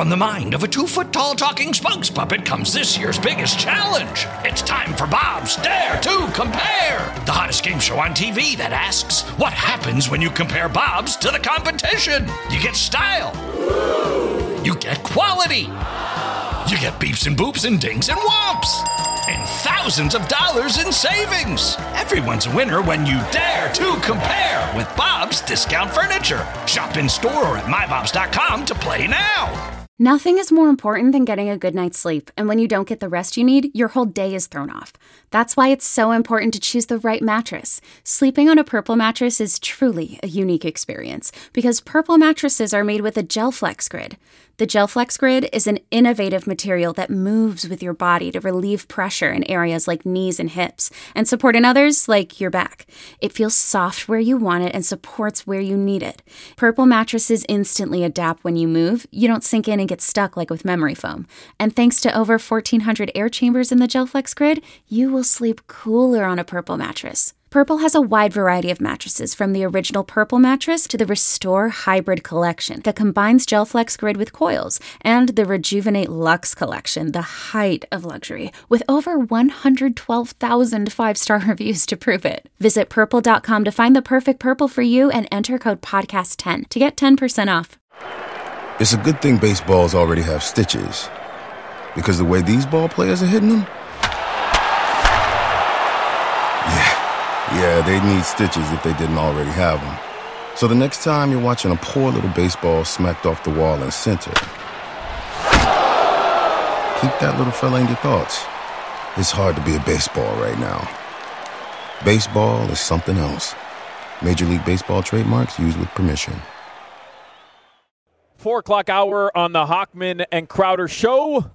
from the mind of a 2-foot-tall talking spokes puppet comes this year's biggest challenge. It's time for Bob's Dare to Compare, the hottest game show on TV that asks, what happens when you compare Bobs to the competition? You get style. You get quality. You get beeps and boops and dings and whomps. And thousands of dollars in savings. Everyone's a winner when you dare to compare with Bob's Discount Furniture. Shop in store or at mybobs.com to play now. Nothing is more important than getting a good night's sleep, and when you don't get the rest you need, your whole day is thrown off. That's why it's so important to choose the right mattress. Sleeping on a Purple mattress is truly a unique experience, because Purple mattresses are made with a GelFlex Grid. The GelFlex Grid is an innovative material that moves with your body to relieve pressure in areas like knees and hips, and support in others like your back. It feels soft where you want it and supports where you need it. Purple mattresses instantly adapt when you move. You don't sink in and get stuck like with memory foam. And thanks to over 1,400 air chambers in the GelFlex Grid, you will sleep cooler on a Purple mattress. Purple has a wide variety of mattresses, from the original Purple mattress to the Restore Hybrid collection that combines GelFlex Grid with coils, and the Rejuvenate Luxe collection, the height of luxury, with over 112,000 five-star reviews to prove it. Visit Purple.com to find the perfect Purple for you and enter code PODCAST10 to get 10% off. It's a good thing baseballs already have stitches, because the way these ball players are hitting them, yeah, they need stitches if they didn't already have them. So the next time you're watching a poor little baseball smacked off the wall in center, keep that little fella in your thoughts. It's hard to be a baseball right now. Baseball is something else. Major League Baseball trademarks used with permission. 4 o'clock hour on the Hochman and Crowder Show.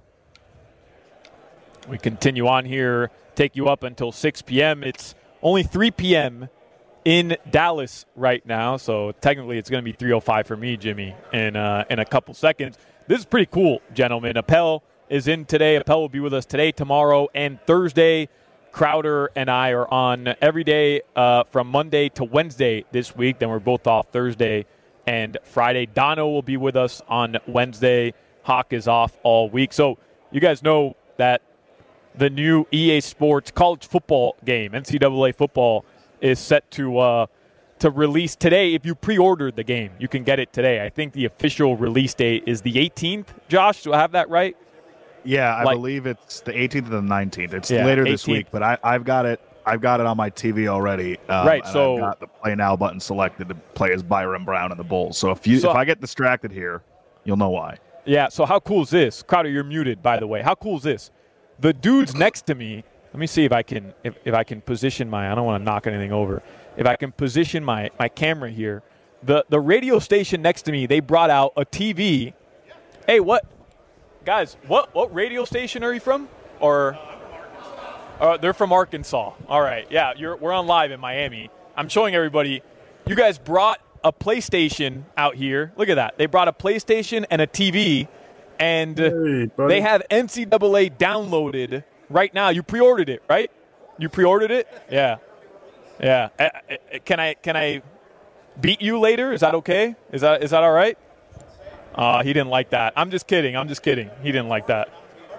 We continue on here, take you up until 6 p.m. It's only 3 p.m. in Dallas right now, so technically it's going to be 3:05 for me, Jimmy, in a couple seconds. This is pretty cool, gentlemen. Appel is in today. Appel will be with us today, tomorrow, and Thursday. Crowder and I are on every day from Monday to Wednesday this week. Then we're both off Thursday and Friday. Dono will be with us on Wednesday. Hawk is off all week. So you guys know that the new EA Sports college football game, NCAA football, is set to release today. If you pre-ordered the game, you can get it today. I think the official release date is the 18th. Josh, do I have that right? Yeah, I believe it's the 18th and the 19th. It's later 18th. This week, but I've got it. I've got it on my TV already. Right, so I've got the Play Now button selected to play as Byron Brown in the Bulls. So if I get distracted here, you'll know why. Yeah. So how cool is this, Crowder? You're muted, by the way. How cool is this? The dudes next to me, let me see if I can position I don't want to knock anything over. If I can position my camera here. The radio station next to me, they brought out a TV. Hey, guys, what radio station are you from? Or they're from Arkansas. All right. Yeah, we're on live in Miami. I'm showing everybody. You guys brought a PlayStation out here. Look at that. They brought a PlayStation and a TV. And they have NCAA downloaded right now. You pre-ordered it, right? You pre-ordered it? Yeah. Yeah. Can I beat you later? Is that okay? Is that all right? He didn't like that. I'm just kidding. He didn't like that.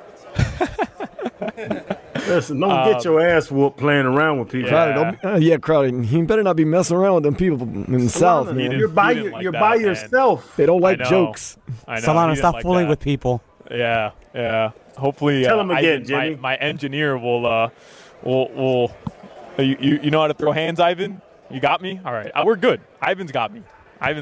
Listen, don't get your ass whooped playing around with people. Crowder, you better not be messing around with them people in the South, man. You're by yourself. They don't like jokes. I know. Solana, stop fooling with people. Yeah. Hopefully, tell him again, Jimmy. My engineer will. You know how to throw hands, Ivan? You got me? All right. We're good. Ivan's got me. Ivan,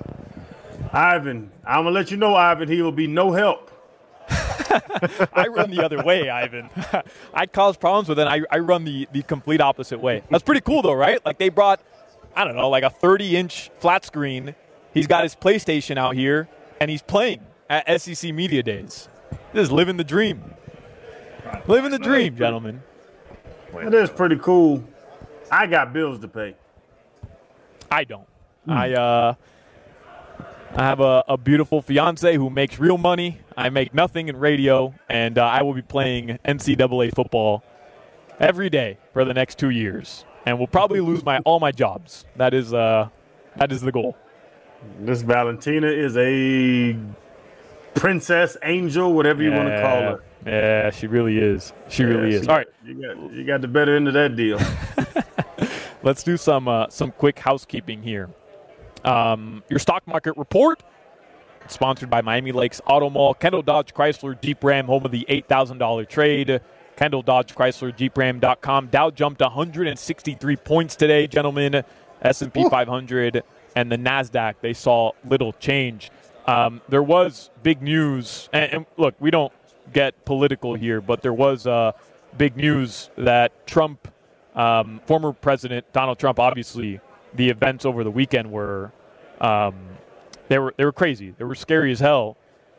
I'm going to let you know, Ivan, he will be no help. I run the other way, Ivan. I cause problems, but then I run the complete opposite way. That's pretty cool, though, right? Like, they brought, I don't know, like a 30-inch flat screen. He's got his PlayStation out here, and he's playing at SEC Media Days. This is living the dream. Living the dream, gentlemen. It is pretty cool. I got bills to pay. I don't. I have a beautiful fiance who makes real money. I make nothing in radio, and I will be playing NCAA football every day for the next 2 years, and will probably lose all my jobs. That is the goal. This Valentina is a princess, angel, whatever you want to call her. Yeah, she really is. She really is. All right. You got the better end of that deal. Let's do some quick housekeeping here. Your stock market report, sponsored by Miami Lakes Auto Mall. Kendall Dodge Chrysler Jeep Ram, home of the $8,000 trade. Kendall Dodge Chrysler JeepRam.com. Dow jumped 163 points today, gentlemen. S&P 500 and the NASDAQ, they saw little change. There was big news, and look, we don't get political here, but there was big news that Trump, former President Donald Trump, obviously the events over the weekend were they were crazy. They were scary as hell.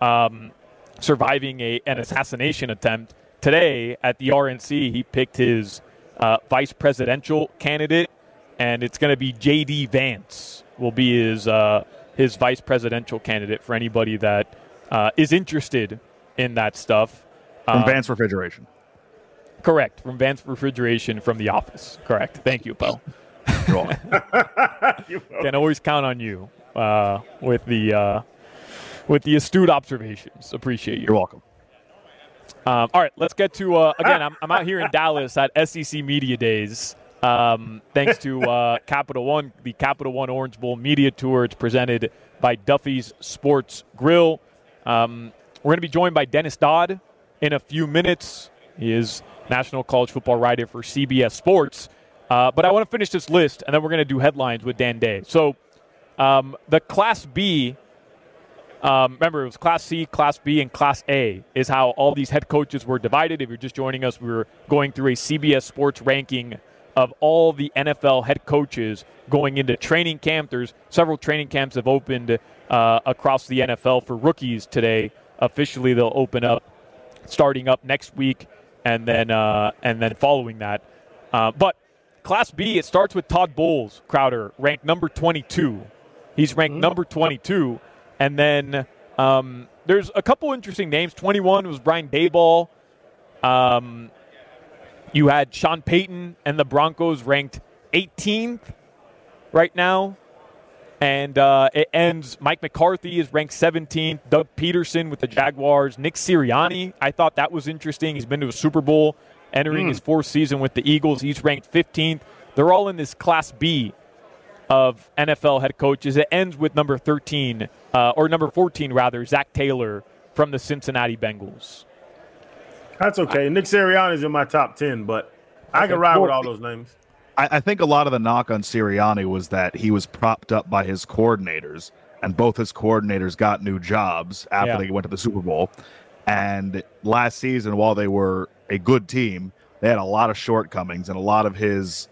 Surviving an assassination attempt. Today at the RNC, he picked his vice presidential candidate, and it's going to be J.D. Vance will be his vice presidential candidate for anybody that is interested in that stuff. From Vance Refrigeration. Correct. From Vance Refrigeration from The Office. Correct. Thank you, Bo. You're welcome. Can always count on you with the astute observations. Appreciate you. You're welcome. All right, let's get to, again, I'm out here in Dallas at SEC Media Days. Thanks to Capital One, the Capital One Orange Bowl Media Tour. It's presented by Duffy's Sports Grill. We're going to be joined by Dennis Dodd in a few minutes. He is national college football writer for CBS Sports. But I want to finish this list, and then we're going to do headlines with Dan Day. So the Class B, remember, it was Class C, Class B, and Class A is how all these head coaches were divided. If you're just joining us, we were going through a CBS Sports ranking of all the NFL head coaches going into training camp. There's several training camps have opened across the NFL for rookies today. Officially, they'll open up starting up next week and then following that. But Class B, it starts with Todd Bowles, Crowder, ranked number 22. He's ranked number 22. And then there's a couple interesting names. 21 was Brian Daboll. You had Sean Payton and the Broncos ranked 18th right now. And it ends, Mike McCarthy is ranked 17th. Doug Peterson with the Jaguars. Nick Sirianni, I thought that was interesting. He's been to a Super Bowl, entering his fourth season with the Eagles. He's ranked 15th. They're all in this Class B of NFL head coaches. It ends with number 13, or number 14, rather, Zach Taylor from the Cincinnati Bengals. That's okay. Nick Sirianni's in my top 10, but I can ride with all those names. I think a lot of the knock on Sirianni was that he was propped up by his coordinators, and both his coordinators got new jobs after they went to the Super Bowl. And last season, while they were a good team, they had a lot of shortcomings, and a lot of his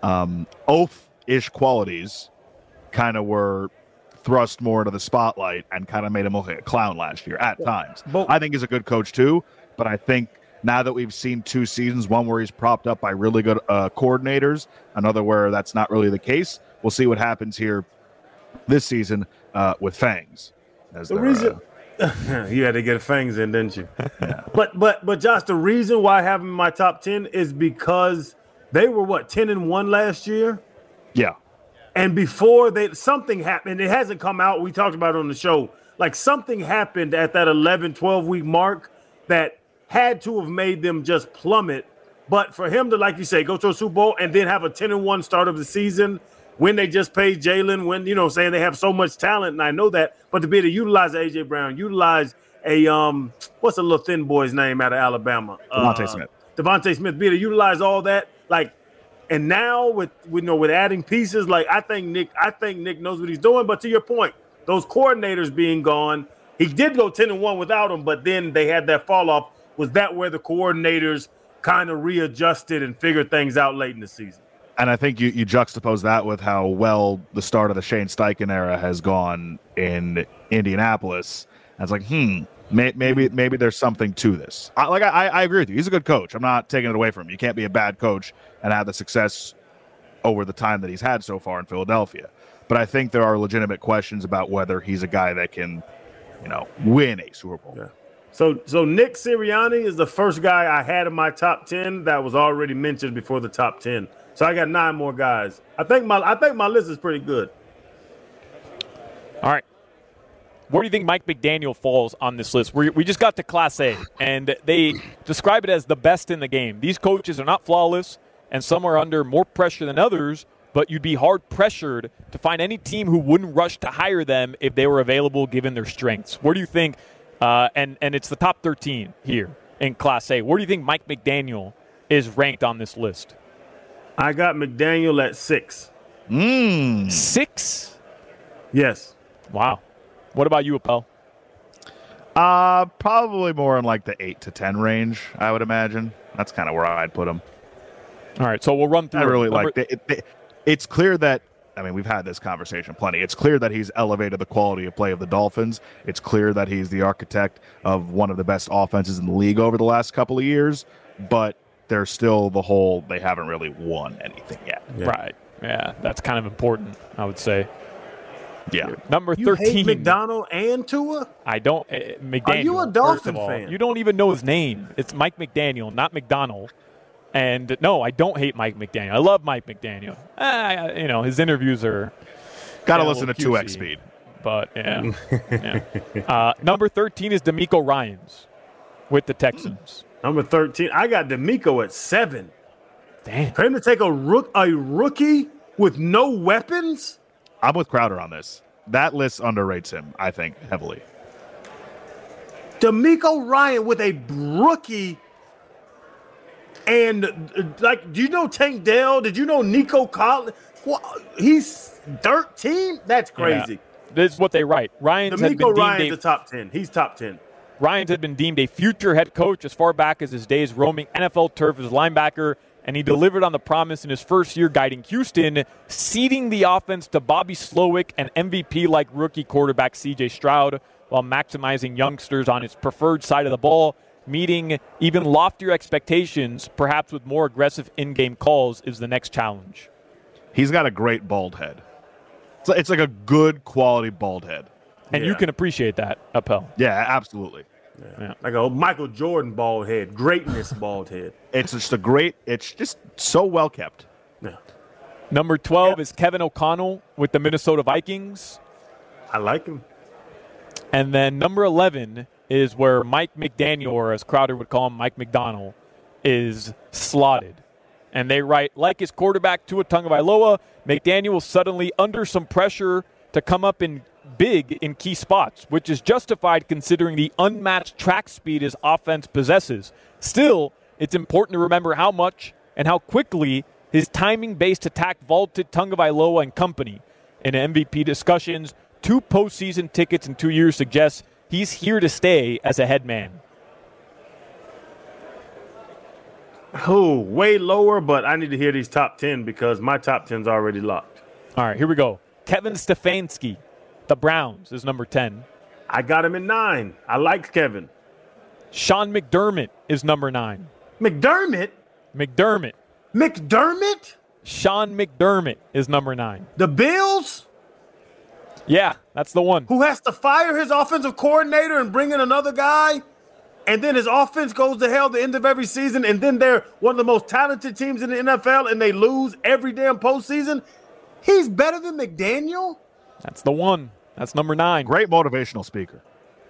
oaf-ish qualities kind of were thrust more into the spotlight and kind of made him look like a clown last year at times. I think he's a good coach too, but I think now that we've seen two seasons, one where he's propped up by really good coordinators, another where that's not really the case, we'll see what happens here this season with Fangs. The reason you had to get Fangs in, didn't you? Yeah. But Josh, the reason why I have him in my top 10 is because they were 10-1 last year. Yeah. And before something happened, it hasn't come out. We talked about it on the show. Like something happened at that 11, 12-week mark that had to have made them just plummet. But for him to, like you say, go to a Super Bowl and then have a 10-1 start of the season when they just paid Jalen, when, saying they have so much talent, and I know that, but to be able to utilize A.J. Brown, utilize a, what's the little thin boy's name out of Alabama? Devontae Smith, be able to utilize all that, and now with adding pieces, I think Nick knows what he's doing. But to your point, those coordinators being gone, he did go 10-1 without them, but then they had that fall off. Was that where the coordinators kind of readjusted and figured things out late in the season? And I think you juxtapose that with how well the start of the Shane Steichen era has gone in Indianapolis. And it's like, maybe there's something to this. I agree with you. He's a good coach. I'm not taking it away from him. You can't be a bad coach and have the success over the time that he's had so far in Philadelphia. But I think there are legitimate questions about whether he's a guy that can, win a Super Bowl. Yeah. So Nick Sirianni is the first guy I had in my top 10 that was already mentioned before the top 10. So I got 9 more guys. I think my list is pretty good. All right. where do you think Mike McDaniel falls on this list? We just got to Class A, and they describe it as the best in the game. These coaches are not flawless, and some are under more pressure than others, but you'd be hard-pressured to find any team who wouldn't rush to hire them if they were available given their strengths. Where do you think, and it's the top 13 here in Class A, where do you think Mike McDaniel is ranked on this list? I got McDaniel at 6. 6? Yes. Wow. What about you, Appel? Probably more in like the 8 to 10 range, I would imagine. That's kind of where I'd put him. All right, so we'll run through. I really like it. It's clear that, I mean, we've had this conversation plenty. It's clear that he's elevated the quality of play of the Dolphins. It's clear that he's the architect of one of the best offenses in the league over the last couple of years, but there's still the whole, they haven't really won anything yet. Yeah. Right. Yeah, that's kind of important, I would say. Yeah. Number You 13. hate McDonald and Tua? I don't. McDaniel. Are you a Dolphin fan? You don't even know his name. It's Mike McDaniel, not McDonald. And no, I don't hate Mike McDaniel. I love Mike McDaniel. His interviews are got to listen to 2x speed. But yeah. Number 13 is DeMeco Ryans with the Texans. Number 13, I got DeMeco at 7. Damn. For him to take a rookie with no weapons? I'm with Crowder on this. That list underrates him, I think, heavily. DeMeco Ryan with a rookie. And, do you know Tank Dell? Did you know Nico Collins? Well, he's 13? That's crazy. Yeah. This is what they write. DeMeco Ryan's the top 10. He's top 10. Ryans had been deemed a future head coach as far back as his days roaming NFL turf as a linebacker, and he delivered on the promise in his first year guiding Houston, ceding the offense to Bobby Slowick and MVP-like rookie quarterback C.J. Stroud, while maximizing youngsters on his preferred side of the ball. Meeting even loftier expectations, perhaps with more aggressive in-game calls, is the next challenge. He's got a great bald head. It's like a good quality bald head. And you can appreciate that, Appel. Yeah, absolutely. Yeah. Like a Michael Jordan bald head, greatness bald head. It's just so well kept. Yeah. Number 12 is Kevin O'Connell with the Minnesota Vikings. I like him. And then number 11 is where Mike McDaniel, or as Crowder would call him, Mike McDonald, is slotted. And they write, like his quarterback Tua Tagovailoa, McDaniel was suddenly under some pressure to come up in big in key spots, which is justified considering the unmatched track speed his offense possesses. Still, it's important to remember how much and how quickly his timing-based attack vaulted Tagovailoa and company. In MVP discussions, 2 postseason tickets in 2 years suggests he's here to stay as a head man. Oh, way lower, but I need to hear these top 10 because my top 10's already locked. All right, here we go. Kevin Stefanski, the Browns, is number 10. I got him at 9. I like Kevin. Sean McDermott is number 9. McDermott? Sean McDermott is number 9. The Bills? Yeah, that's the one. Who has to fire his offensive coordinator and bring in another guy? And then his offense goes to hell at the end of every season, and then they're one of the most talented teams in the NFL, and they lose every damn postseason? He's better than McDaniel? That's the one. That's number 9. Great motivational speaker.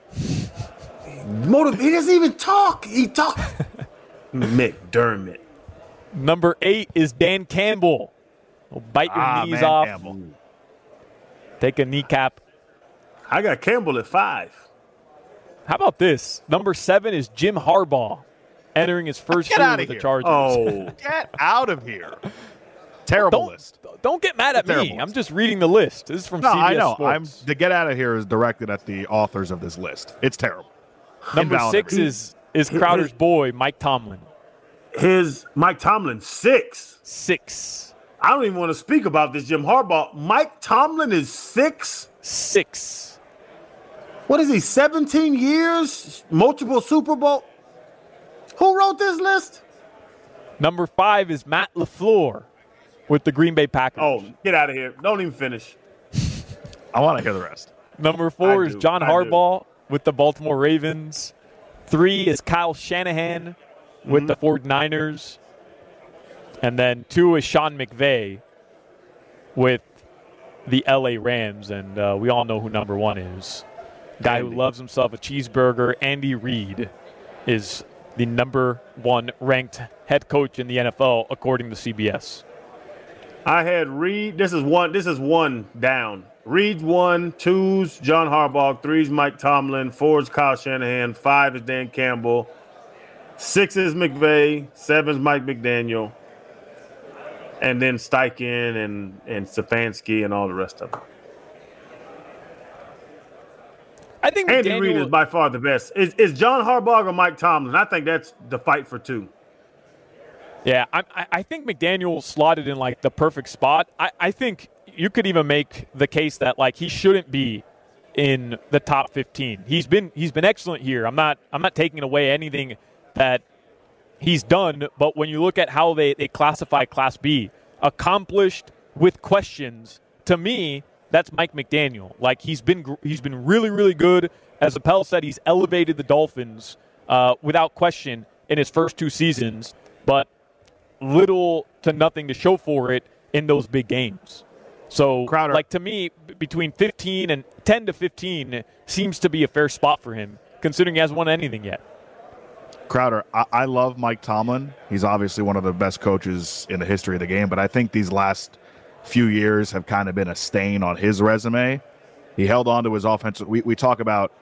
He doesn't even talk. He talks. McDermott. Number 8 is Dan Campbell. Bite your knees off. Campbell. Take a kneecap. I got Campbell at 5. How about this? Number 7 is Jim Harbaugh, entering his first year with the Chargers. Oh, get out of here. Terrible list. Don't get mad at me. I'm just reading the list. This is from CBS I know. Sports. The get out of here is directed at the authors of this list. It's terrible. Number 6 is Crowder's boy, Mike Tomlin. Mike Tomlin, 6. 6. I don't even want to speak about this, Jim Harbaugh. Mike Tomlin is 6? 6. What is he, 17 years? Multiple Super Bowl? Who wrote this list? Number 5 is Matt LaFleur with the Green Bay Packers. Oh, get out of here. Don't even finish. I want to hear the rest. Number 4 is John Harbaugh with the Baltimore Ravens. 3 is Kyle Shanahan with the 49ers. And then 2 is Sean McVay with the LA Rams. And we all know who number 1 is. Guy who loves himself a cheeseburger, Andy Reid, is the number 1 ranked head coach in the NFL, according to CBS. I had Reid. This is one down. Reid's 1, 2's John Harbaugh, 3's Mike Tomlin, 4's Kyle Shanahan, 5 is Dan Campbell, 6 is McVay, 7's Mike McDaniel, and then Steichen and Stefanski and all the rest of them. I think Andy Reid is by far the best. Is John Harbaugh or Mike Tomlin? I think that's the fight for 2. Yeah, I think McDaniel slotted in like the perfect spot. I think you could even make the case that like he shouldn't be in the top 15. He's been excellent here. I'm not taking away anything that he's done, but when you look at how they classify Class B, accomplished with questions, to me, that's Mike McDaniel. Like he's been really, really good. As Appel said, he's elevated the Dolphins without question in his first 2 seasons, but little to nothing to show for it in those big games. So, Crowder, like to me, between 10 to 15 seems to be a fair spot for him, considering he hasn't won anything yet. Crowder, I love Mike Tomlin. He's obviously one of the best coaches in the history of the game, but I think these last few years have kind of been a stain on his resume. He held on to his offensive. We talk about,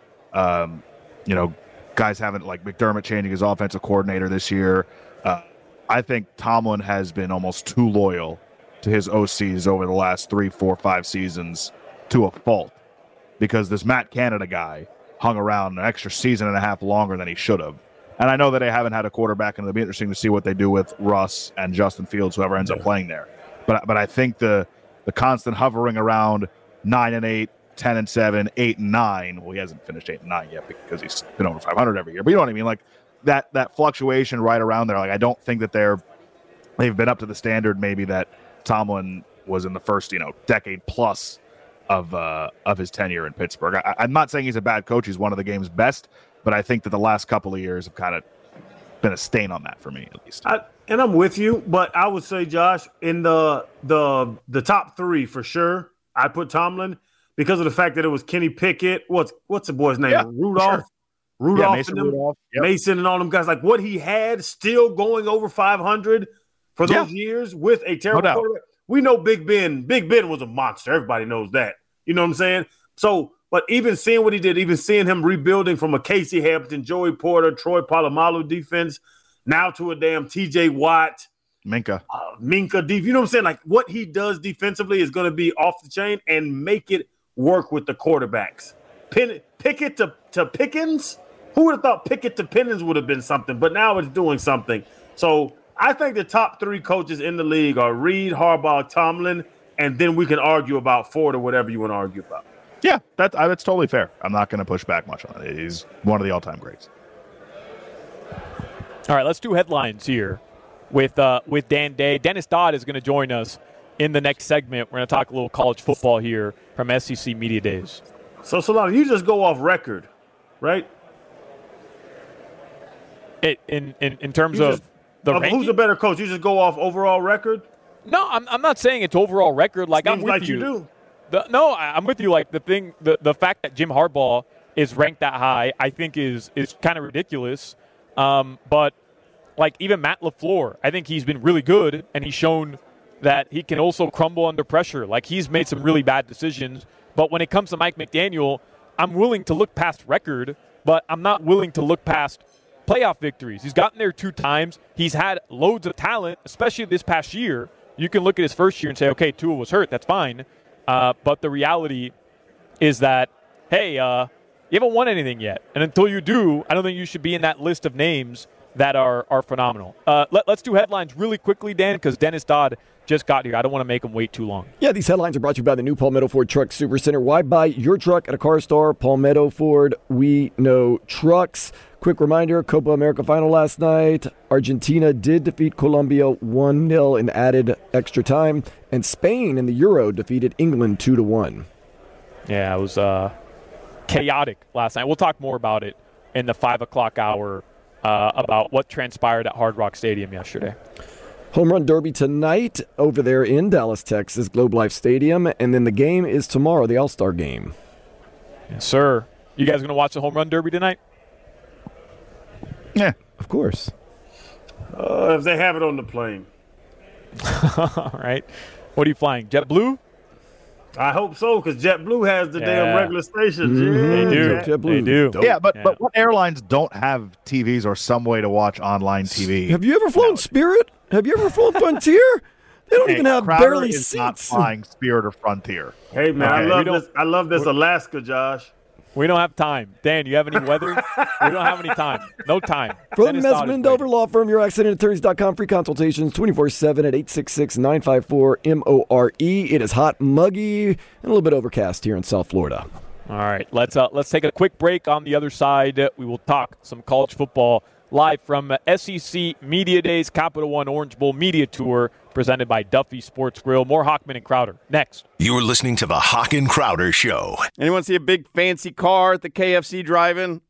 guys having like McDermott changing his offensive coordinator this year. I think Tomlin has been almost too loyal to his OCs over the last 3, 4, 5 seasons to a fault, because this Matt Canada guy hung around an extra season and a half longer than he should have. And I know that they haven't had a quarterback, and it'll be interesting to see what they do with Russ and Justin Fields, whoever ends up playing there. But I think the constant hovering around 9-8, 10-7, 8-9. Well, he hasn't finished 8-9 yet because he's been over 500 every year. But you know what I mean? Like that fluctuation right around there. Like I don't think that they've been up to the standard maybe that Tomlin was in the first decade plus of his tenure in Pittsburgh. I'm not saying he's a bad coach. He's one of the game's best, but I think that the last couple of years have kind of been a stain on that for me, at least. And I'm with you, but I would say, Josh, in the top 3 for sure, I put Tomlin because of the fact that it was Kenny Pickett. What's the boy's name? Yeah, Rudolph. Sure. Rudolph, Mason and them, Rudolph. Yep. Mason and all them guys. Like what he had still going over 500 for those years with a terrible quarterback. We know Big Ben. Big Ben was a monster. Everybody knows that. You know what I'm saying? So, but even seeing what he did, even seeing him rebuilding from a Casey Hampton, Joey Porter, Troy Polamalu defense, now to a damn TJ Watt, Minka deep. You know what I'm saying? Like what he does defensively is going to be off the chain and make it work with the quarterbacks. Pickett to Pickens. Who would have thought Pickett to Pickens would have been something? But now it's doing something. So I think the top 3 coaches in the league are Reid, Harbaugh, Tomlin, and then we can argue about Ford or whatever you want to argue about. Yeah, that's totally fair. I'm not going to push back much on it. He's one of the all-time greats. All right, let's do headlines here with Dan Day. Dennis Dodd is going to join us in the next segment. We're going to talk a little college football here from SEC Media Days. So, Solana, you just go off record, right? In terms of the ranking? Who's a better coach? You just go off overall record? No, I'm not saying it's overall record. Like I'm with like you. do. I'm with you. Like the fact that Jim Harbaugh is ranked that high, I think is kind of ridiculous. But like even Matt LaFleur, I think he's been really good, and he's shown that he can also crumble under pressure. Like he's made some really bad decisions. But when it comes to Mike McDaniel, I'm willing to look past record, but I'm not willing to look past playoff victories. He's gotten there 2 times. He's had loads of talent, especially this past year. You can look at his first year and say, okay, Tua was hurt. That's fine. But the reality is that, hey, you haven't won anything yet. And until you do, I don't think you should be in that list of names that are phenomenal. Let's do headlines really quickly, Dan, because Dennis Dodd just got here. I don't want to make him wait too long. Yeah, these headlines are brought to you by the new Palmetto Ford Truck Supercenter. Why buy your truck at a car store? Palmetto Ford, we know trucks. Quick reminder, Copa America final last night. Argentina did defeat Colombia 1-0 in added extra time. And Spain in the Euro defeated England 2-1. Yeah, it was chaotic last night. We'll talk more about it in the 5 o'clock hour about what transpired at Hard Rock Stadium yesterday. Home Run Derby tonight over there in Dallas, Texas, Globe Life Stadium. And then the game is tomorrow, the All-Star Game. Yes, sir. You guys going to watch the home run derby tonight? Yeah, Of course. If they have it on the plane. All right. What are you flying? JetBlue? I hope so, because JetBlue has the damn regular stations. Mhm. Yeah, They do. JetBlue. They do. Dope. yeah, but what airlines don't have TVs or some way to watch online TV? Have you ever flown Spirit? Have you ever flown Frontier? They don't even have Crowder barely is seats. not flying Spirit or Frontier. Hey, man, Okay. I love this Alaska, Josh. We don't have time. Dan, you have any weather? We don't have any time. No time. From Dennis Dodd is Mesman Dover waiting. Law Firm, your accidentattorneys.com. Free consultations 24/7 at 866-954-MORE. It is hot, muggy, and a little bit overcast here in South Florida. All right, let's take a quick break. On the other side, we will talk some college football live from SEC Media Days, Capital One Orange Bowl Media Tour, presented by Duffy Sports Grill. More Hockman and Crowder next. You're listening to the Hawk and Crowder Show. Anyone see a big fancy car at the KFC drive-in?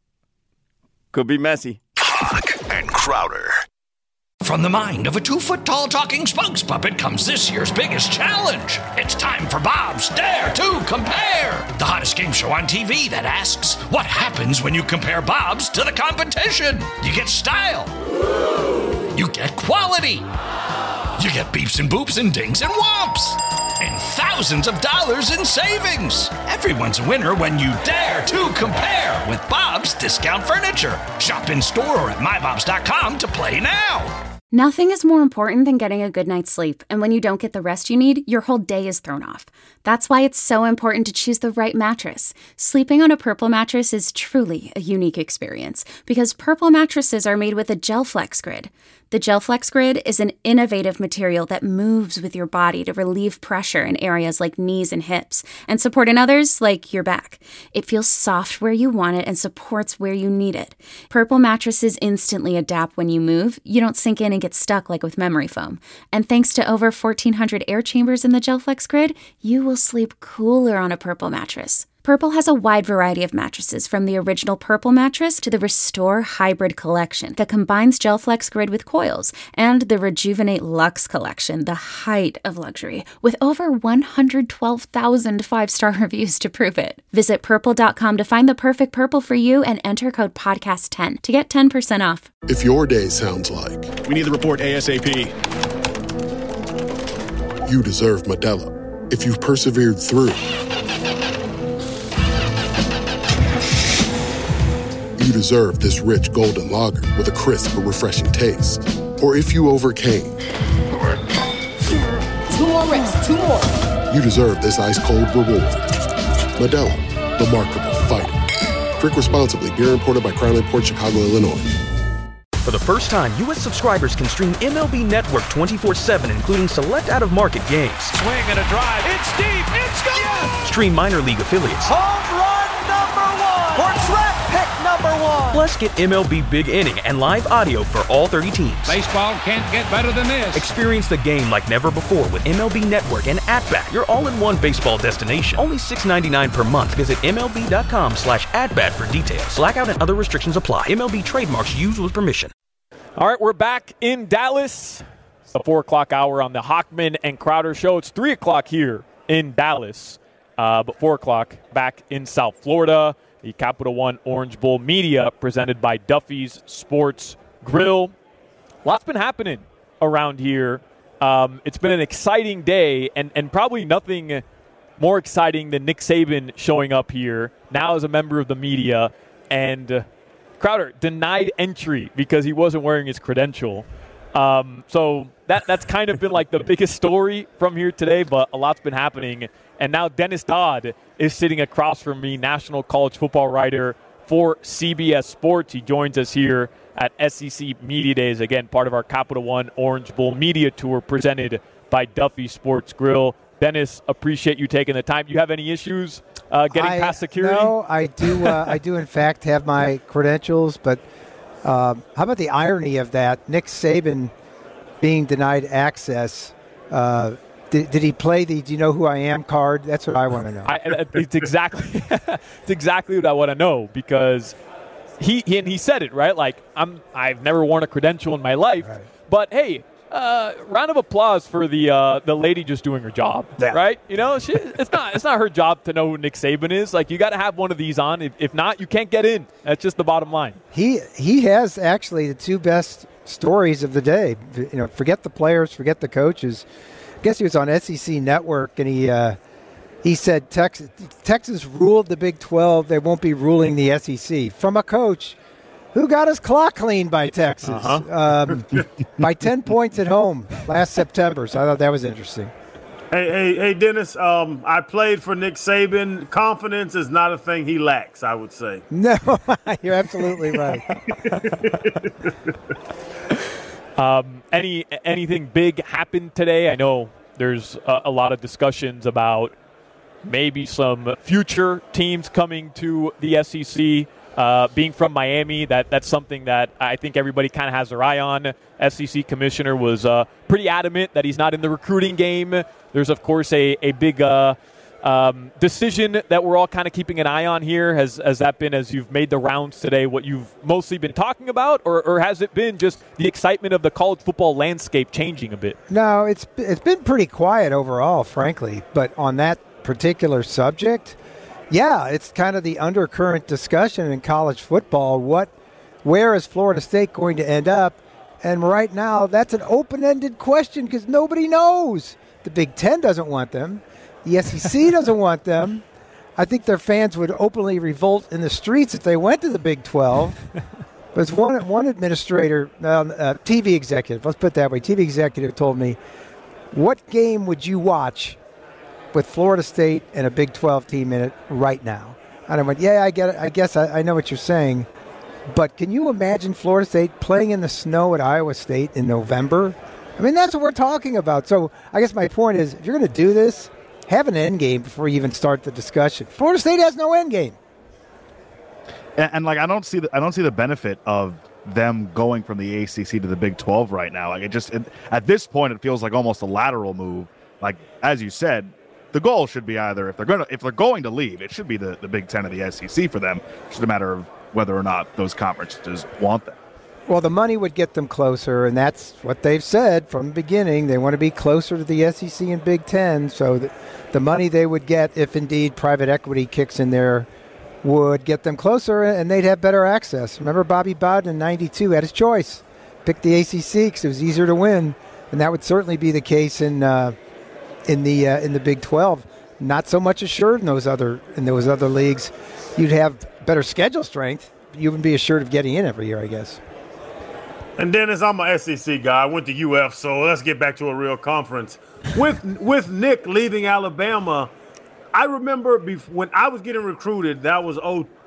Could be messy. Hawk and Crowder. From the mind of a 2-foot-tall talking spokes puppet comes this year's biggest challenge. It's time for Bob's Dare to Compare, the hottest game show on TV that asks, what happens when you compare Bob's to the competition? You get style. You get quality. You get beeps and boops and dings and whomps. And thousands of dollars in savings. Everyone's a winner when you dare to compare with Bob's Discount Furniture. Shop in store or at mybobs.com to play now. Nothing is more important than getting a good night's sleep, and when you don't get the rest you need, your whole day is thrown off. That's why it's so important to choose the right mattress. Sleeping on a Purple mattress is truly a unique experience, because Purple mattresses are made with a GelFlex Grid. The GelFlex Grid is an innovative material that moves with your body to relieve pressure in areas like knees and hips, and support in others like your back. It feels soft where you want it and supports where you need it. Purple mattresses instantly adapt when you move. You don't sink in and get stuck like with memory foam. And thanks to over 1,400 air chambers in the GelFlex Grid, you will sleep cooler on a Purple mattress. Purple has a wide variety of mattresses, from the original Purple mattress to the Restore Hybrid collection that combines GelFlex Grid with coils, and the Rejuvenate Luxe collection, the height of luxury, with over 112,000 five-star reviews to prove it. Visit purple.com to find the perfect Purple for you and enter code podcast10 to get 10% off. If your day sounds like we need the report ASAP, you deserve Modelo. If you've persevered through, you deserve this rich golden lager with a crisp but refreshing taste. Or if you overcame. 2 more reps, 2 more. You deserve this ice-cold reward. Modelo, the mark of a fighter. Drink responsibly. Beer imported by Crown Imports, Chicago, Illinois. For the first time, U.S. subscribers can stream MLB Network 24/7, including select out-of-market games. Swing and a drive. It's deep. It's gone. Yes! Stream minor league affiliates. Home run number 1. For track pick number 1. Plus, get MLB Big Inning and live audio for all 30 teams. Baseball can't get better than this. Experience the game like never before with MLB Network and At-Bat, your all-in-one baseball destination. Only $6.99 per month. Visit MLB.com/atbat for details. Blackout and other restrictions apply. MLB trademarks used with permission. All right, we're back in Dallas. It's the 4 o'clock hour on the Hockman and Crowder Show. It's 3 o'clock here in Dallas, but 4 o'clock back in South Florida. The Capital One Orange Bowl Media presented by Duffy's Sports Grill. Lots been happening around here. It's been an exciting day, and probably nothing more exciting than Nick Saban showing up here now as a member of the media, and Crowder denied entry because he wasn't wearing his credential. So that's kind of been like the biggest story from here today, but a lot's been happening. And now Dennis Dodd is sitting across from me, national college football writer for CBS Sports. He joins us here at SEC Media Days, again, part of our Capital One Orange Bowl Media Tour presented by Duffy Sports Grill. Dennis, appreciate you taking the time. Do you have any issues getting past security? No, I do. I do, in fact, have my credentials. But how about the irony of that? Nick Saban being denied access. Did he play the "Do you know who I am" card? That's what I want to know. It's exactly what I want to know, because he said it right. Like I've never worn a credential in my life, right. But hey, round of applause for the lady just doing her job, right? You know, it's not her job to know who Nick Saban is. Like, you got to have one of these on. If not, you can't get in. That's just the bottom line. He has actually the two best stories of the day. You know, forget the players, forget the coaches. I guess he was on SEC Network, and he said Texas ruled the Big 12. They won't be ruling the SEC. From a coach who got his clock cleaned by Texas by 10 points at home last September. So I thought that was interesting. Hey, Dennis, I played for Nick Saban. Confidence is not a thing he lacks, I would say. No, you're absolutely right. Anything big happened today? I know there's a lot of discussions about maybe some future teams coming to the SEC. Being from Miami, that's something that I think everybody kind of has their eye on. SEC commissioner was pretty adamant that he's not in the recruiting game. There's, of course, a big decision that we're all kind of keeping an eye on here. Has that been, as you've made the rounds today, what you've mostly been talking about, or has it been just the excitement of the college football landscape changing a bit? No, it's been pretty quiet overall, frankly. But on that particular subject, yeah, it's kind of the undercurrent discussion in college football. Where is Florida State going to end up? And right now, that's an open-ended question because nobody knows. The Big Ten doesn't want them. The SEC doesn't want them. I think their fans would openly revolt in the streets if they went to the Big 12. But it's one administrator, TV executive, let's put it that way, TV executive told me, what game would you watch with Florida State and a Big 12 team in it right now? And I went, yeah, I get it. I guess I know what you're saying. But can you imagine Florida State playing in the snow at Iowa State in November? I mean, that's what we're talking about. So I guess my point is, if you're going to do this, have an end game before you even start the discussion. Florida State has no end game. And like, I don't see the benefit of them going from the ACC to the Big 12 right now. Like, at this point, it feels like almost a lateral move. Like, as you said, the goal should be either if they're going to leave, it should be the Big 10 of the SEC for them. It's just a matter of whether or not those conferences want them. Well, the money would get them closer, and that's what they've said from the beginning. They want to be closer to the SEC and Big Ten, so the money they would get, if indeed private equity kicks in there, would get them closer, and they'd have better access. Remember Bobby Bowden in '92 had his choice. Picked the ACC because it was easier to win, and that would certainly be the case in the Big 12. Not so much assured in those other leagues. You'd have better schedule strength. You wouldn't be assured of getting in every year, I guess. And Dennis, I'm a SEC guy. I went to UF, so let's get back to a real conference. With Nick leaving Alabama, I remember when I was getting recruited, that was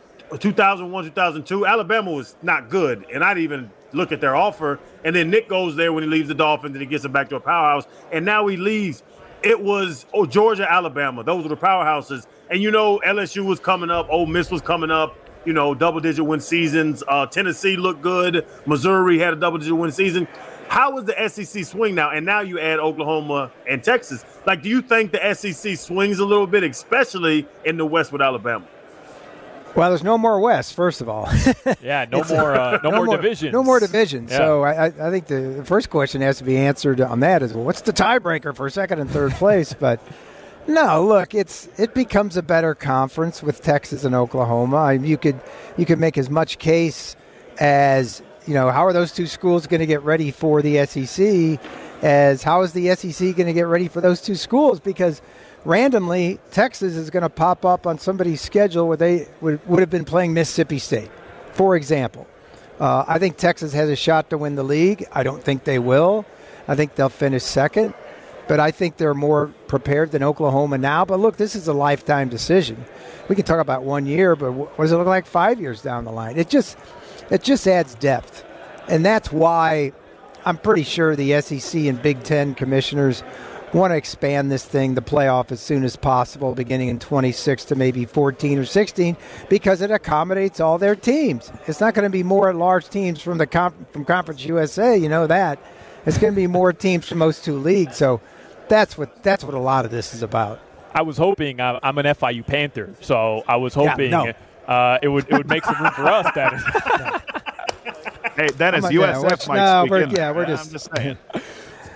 2001, 2002. Alabama was not good, and I didn't even look at their offer. And then Nick goes there when he leaves the Dolphins, and he gets it back to a powerhouse. And now he leaves. It was Georgia, Alabama. Those were the powerhouses. And, LSU was coming up. Ole Miss was coming up. Double-digit win seasons. Tennessee looked good. Missouri had a double-digit win season. How is the SEC swing now? And now you add Oklahoma and Texas. Like, do you think the SEC swings a little bit, especially in the West with Alabama? Well, there's no more West, first of all. Yeah, no more divisions. No more divisions. Yeah. So I think the first question has to be answered on that is, well, what's the tiebreaker for second and third place? But no, look, it becomes a better conference with Texas and Oklahoma. I mean, you could make as much case as, how are those two schools going to get ready for the SEC as how is the SEC going to get ready for those two schools? Because randomly, Texas is going to pop up on somebody's schedule where they would have been playing Mississippi State, for example. I think Texas has a shot to win the league. I don't think they will. I think they'll finish second. But I think they're more prepared than Oklahoma now. But look, this is a lifetime decision. We can talk about 1 year, but what does it look like 5 years down the line? It just adds depth. And that's why I'm pretty sure the SEC and Big Ten commissioners want to expand this thing, the playoff, as soon as possible, beginning in 26 to maybe 14 or 16, because it accommodates all their teams. It's not going to be more large teams from Conference USA, you know that. It's going to be more teams from those two leagues. So that's what a lot of this is about. I was hoping I'm an FIU Panther, so I was hoping it would make some room for us, Dennis. Hey, Dennis, USF might speak in. Yeah, I'm just saying.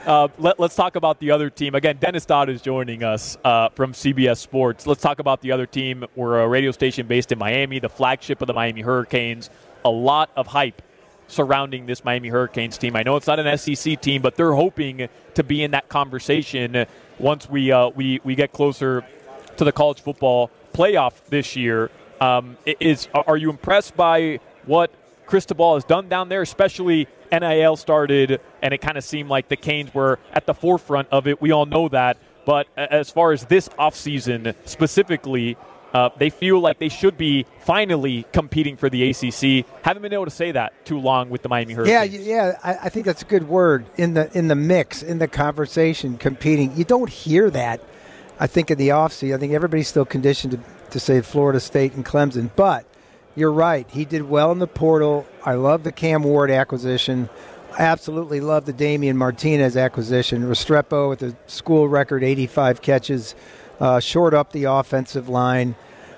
Let's talk about the other team. Again, Dennis Dodd is joining us from CBS Sports. Let's talk about the other team. We're a radio station based in Miami, the flagship of the Miami Hurricanes. A lot of hype surrounding this Miami Hurricanes team. I know it's not an SEC team, but they're hoping to be in that conversation once we get closer to the college football playoff this year. Are you impressed by what Cristobal has done down there, especially NIL started, and it kind of seemed like the Canes were at the forefront of it. We all know that. But as far as this offseason specifically, they feel like they should be finally competing for the ACC. Haven't been able to say that too long with the Miami Hurricanes. Yeah. I think that's a good word in the mix, in the conversation, competing. You don't hear that, I think, in the offseason. I think everybody's still conditioned to say Florida State and Clemson. But you're right. He did well in the portal. I love the Cam Ward acquisition. I absolutely love the Damian Martinez acquisition. Restrepo with a school record 85 catches, short up the offensive line.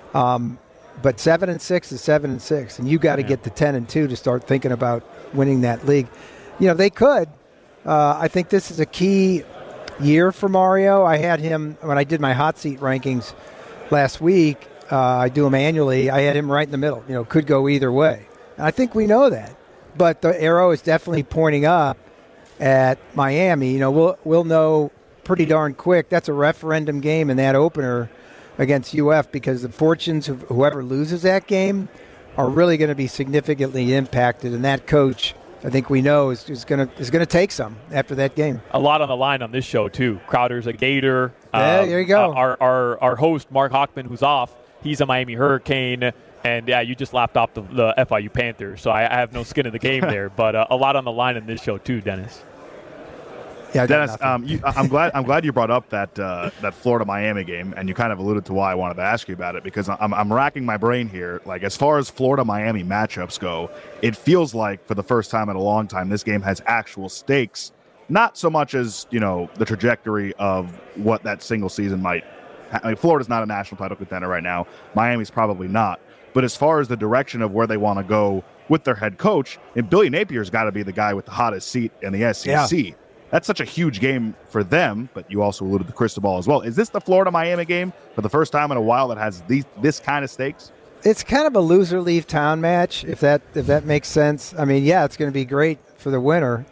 But 7-6 is 7-6, and you got to get to 10-2 to start thinking about winning that league. They could. I think this is a key year for Mario. I had him when I did my hot seat rankings last week. I do them annually. I had him right in the middle. Could go either way. And I think we know that. But the arrow is definitely pointing up at Miami. We'll know pretty darn quick. That's a referendum game in that opener against UF, because the fortunes of whoever loses that game are really going to be significantly impacted. And that coach, I think we know, is going to take some after that game. A lot on the line on this show too. Crowder's a Gator. Yeah, there you go. Our host Mark Hochman, who's off, he's a Miami Hurricane. And, yeah, you just laughed off the FIU Panthers, so I have no skin in the game there. But a lot on the line in this show too, Dennis. Yeah, Dennis, I'm glad you brought up that Florida Miami game, and you kind of alluded to why I wanted to ask you about it, because I'm racking my brain here. Like, as far as Florida Miami matchups go, it feels like for the first time in a long time this game has actual stakes, not so much as the trajectory of what that single season might. Florida's not a national title contender right now. Miami's probably not. But as far as the direction of where they want to go with their head coach, and Billy Napier's got to be the guy with the hottest seat in the SEC. Yeah. That's such a huge game for them, but you also alluded to Cristobal as well. Is this the Florida-Miami game for the first time in a while that has this kind of stakes? It's kind of a loser-leave town match, if that makes sense. I mean, yeah, it's going to be great for the winner,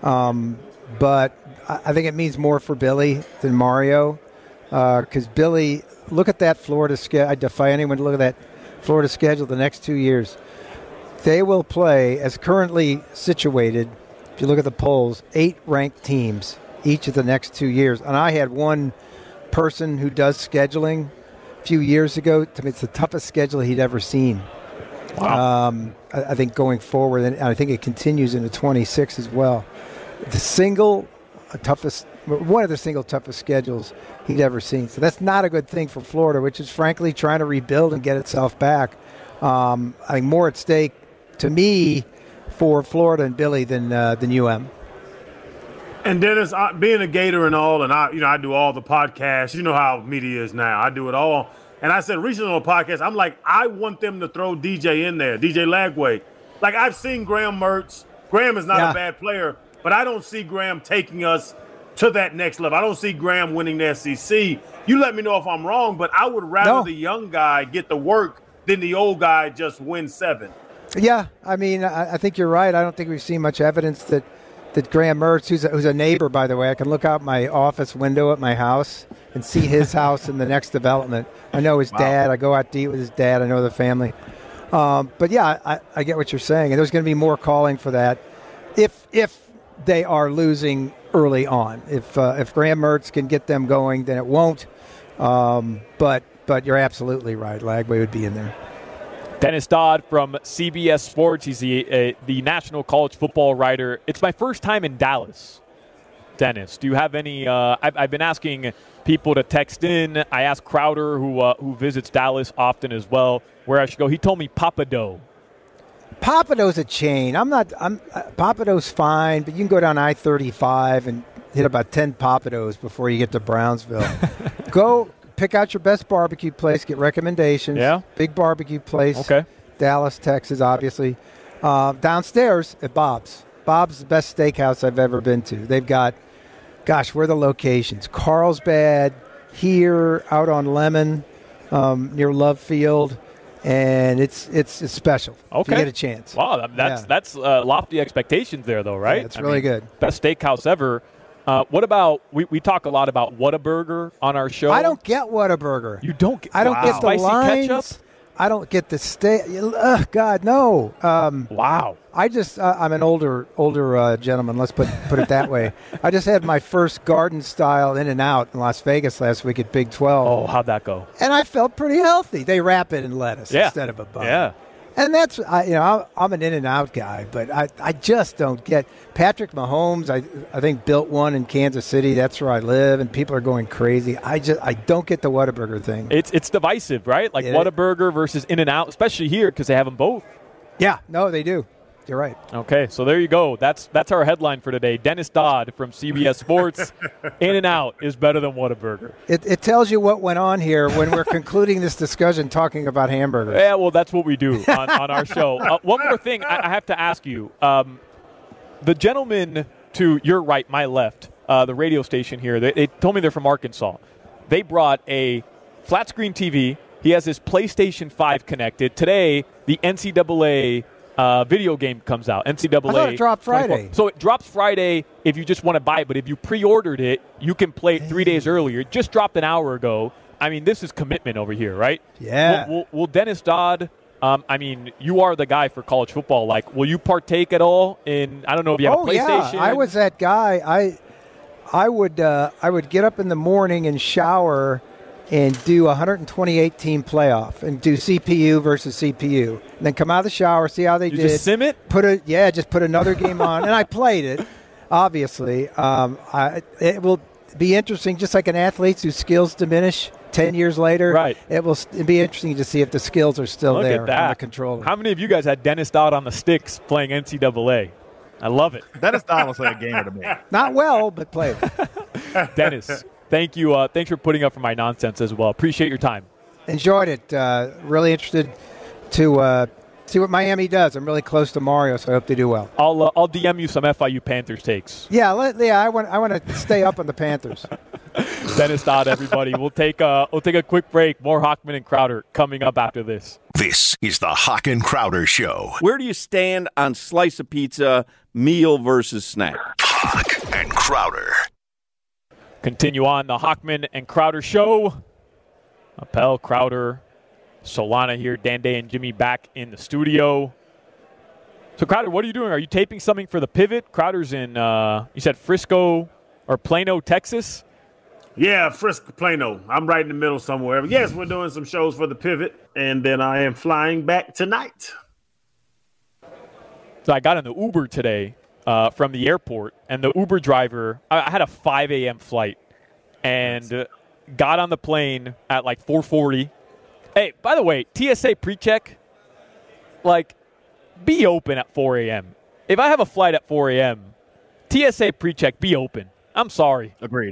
but I think it means more for Billy than Mario, because Billy, look at that Florida schedule. I defy anyone to look at that Florida schedule the next 2 years. They will play, as currently situated, if you look at the polls, 8 ranked teams each of the next 2 years. And I had one person who does scheduling a few years ago. To me, it's the toughest schedule he'd ever seen. Wow. I think going forward, and I think it continues into 26 as well. One of the single toughest schedules he'd ever seen. So that's not a good thing for Florida, which is frankly trying to rebuild and get itself back. I think more at stake to me for Florida and Billy than UM. And Dennis, being a Gator and all, and I do all the podcasts. You know how media is now. I do it all. And I said recently on a podcast, I'm like, I want them to throw DJ in there, DJ Lagway. Like, I've seen Graham Mertz. Graham is not a bad player, but I don't see Graham taking us to that next level. I don't see Graham winning the SEC. You let me know if I'm wrong, but I would rather the young guy get the work than the old guy just win 7. Yeah, I mean, I think you're right. I don't think we've seen much evidence that Graham Mertz, who's a neighbor, by the way, I can look out my office window at my house and see his house in the next development. I know his dad. I go out to eat with his dad. I know the family. But, yeah, I get what you're saying. And there's going to be more calling for that if they are losing early on. If Graham Mertz can get them going, then it won't. But you're absolutely right. Lagway would be in there. Dennis Dodd from CBS Sports. He's the national college football writer. It's my first time in Dallas. Dennis, do you have any I've been asking people to text in. I asked Crowder, who visits Dallas often as well, where I should go. He told me Pappadeaux. Pappadeaux's a chain. Pappadeaux's fine, but you can go down I-35 and hit about 10 Pappadeaux before you get to Brownsville. Go pick out your best barbecue place, get recommendations. Yeah. Big barbecue place. Okay. Dallas, Texas, obviously. Downstairs at Bob's. Bob's is the best steakhouse I've ever been to. They've got gosh, where are the locations? Carlsbad, here, out on Lemon, near Love Field. And it's special. Okay. If you get a chance. Wow, that's lofty expectations there, though, right? Yeah, it's really good. Best steakhouse ever. What about we talk a lot about Whataburger on our show? I don't get Whataburger. You don't. I don't get the spicy lines. ketchup. I don't get the steak. God, no. Wow. I just I'm an older gentleman. Let's put it that way. I just had my first garden style In-N-Out in Las Vegas last week at Big 12. Oh, how'd that go? And I felt pretty healthy. They wrap it in lettuce instead of a bun. Yeah. And that's I'm an In-N-Out guy, but I just don't get Patrick Mahomes. I think built one in Kansas City. That's where I live, and people are going crazy. I don't get the Whataburger thing. It's divisive, right? Like Whataburger versus In-N-Out, especially here because they have them both. Yeah, no, they do. You're right. Okay, so there you go. That's our headline for today. Dennis Dodd from CBS Sports. In-N-Out is better than Whataburger. It tells you what went on here when we're concluding this discussion talking about hamburgers. Yeah, well, that's what we do on our show. One more thing I have to ask you. The gentleman to your right, my left, the radio station here, they told me they're from Arkansas. They brought a flat screen TV. He has his PlayStation 5 connected. Today, the NCAA video game comes out. NCAA. I thought it dropped Friday. 24. So it drops Friday if you just want to buy it, but if you pre-ordered it, you can play it 3 days earlier. It just dropped an hour ago. I mean, this is commitment over here, right? Yeah. Will Dennis Dodd, you are the guy for college football. Like, will you partake at all in, I don't know if you have a PlayStation? Yeah. I was that guy. I would get up in the morning and shower and do 128-team playoff and do CPU versus CPU. And then come out of the shower, see how they did. Just sim it? Just put another game on. And I played it, obviously. It will be interesting, just like an athletes whose skills diminish 10 years later. Right. It'll be interesting to see if the skills are still Look there at that. on the controller. How many of you guys had Dennis Dodd on the sticks playing NCAA? I love it. Dennis Dodd looks like a gamer to me. Not well, but played. Dennis, thank you. Thanks for putting up for my nonsense as well. Appreciate your time. Enjoyed it. Really interested to see what Miami does. I'm really close to Mario, so I hope they do well. I'll DM you some FIU Panthers takes. Yeah, I want to stay up on the Panthers. Dennis Dodd, everybody. We'll take a quick break. More Hochman and Crowder coming up after this. This is the Hoch and Crowder Show. Where do you stand on slice of pizza, meal versus snack? Hoch and Crowder. Continue on the Hochman and Crowder Show. Appel, Crowder, Solana here, Dan Day and Jimmy back in the studio. So, Crowder, what are you doing? Are you taping something for the Pivot? Crowder's in, you said Frisco or Plano, Texas? Yeah, Frisco, Plano. I'm right in the middle somewhere. But yes, we're doing some shows for the Pivot, and then I am flying back tonight. So I got in the Uber today from the airport, and the Uber driver, I had a 5 a.m. flight, and got on the plane at like 4:40. Hey, by the way, TSA pre-check, like, be open at 4 a.m. If I have a flight at 4 a.m., TSA pre-check, be open. I'm sorry. Agreed.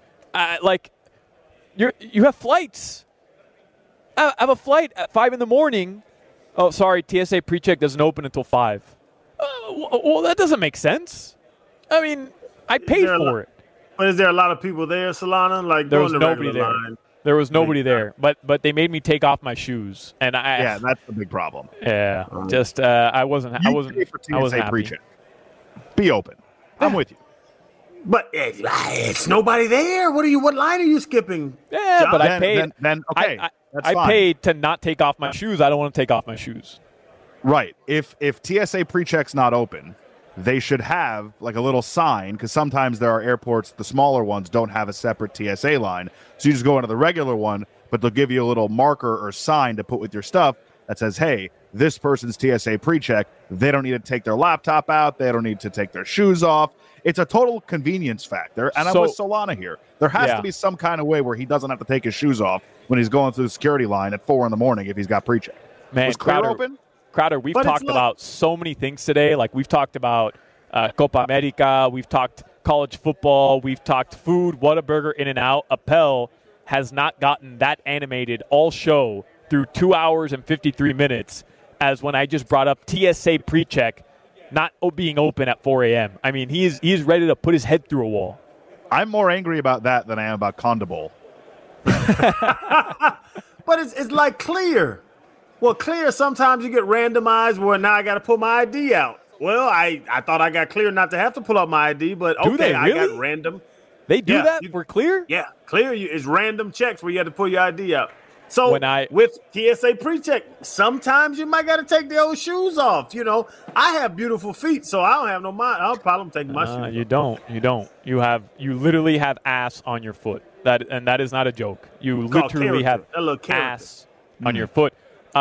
You have flights. I have a flight at 5 in the morning. Oh, sorry, TSA pre-check doesn't open until 5. Well, that doesn't make sense. I mean, I paid for it. But is there a lot of people there, Solana? Like, there was nobody there. There was nobody there, but they made me take off my shoes, and yeah, that's the big problem. Yeah, just I wasn't happy. Be open. I'm with you. But it's nobody there. What line are you skipping? Yeah, John? but I paid. Then okay, I paid to not take off my shoes. I don't want to take off my shoes. Right. If TSA pre-check's not open, they should have like a little sign, because sometimes there are airports, the smaller ones don't have a separate TSA line. So you just go into the regular one, but they'll give you a little marker or sign to put with your stuff that says, hey, this person's TSA pre-check. They don't need to take their laptop out. They don't need to take their shoes off. It's a total convenience factor. And I'm with Solana here. There has to be some kind of way where he doesn't have to take his shoes off when he's going through the security line at 4 a.m. if he's got pre-check. Man, was Crowder open? Crowder, we've talked about so many things today. Like, we've talked about Copa America. We've talked college football. We've talked food, Whataburger, In-N-Out. Appel has not gotten that animated all show through 2 hours and 53 minutes as when I just brought up TSA pre-check not being open at 4 a.m. I mean, he's ready to put his head through a wall. I'm more angry about that than I am about Condable. But it's like Clear. Well, Clear, sometimes you get randomized where now I got to pull my ID out. Well, I thought I got Clear not to have to pull out my ID, but okay, Do they really? I got random. They do that for Clear? Yeah, Clear is random checks where you have to pull your ID out. So when with TSA PreCheck, sometimes you might got to take the old shoes off. You know, I have beautiful feet, so I don't have no problem taking my shoes off. You don't. You literally have ass on your foot. That is not a joke. You literally have ass on your foot.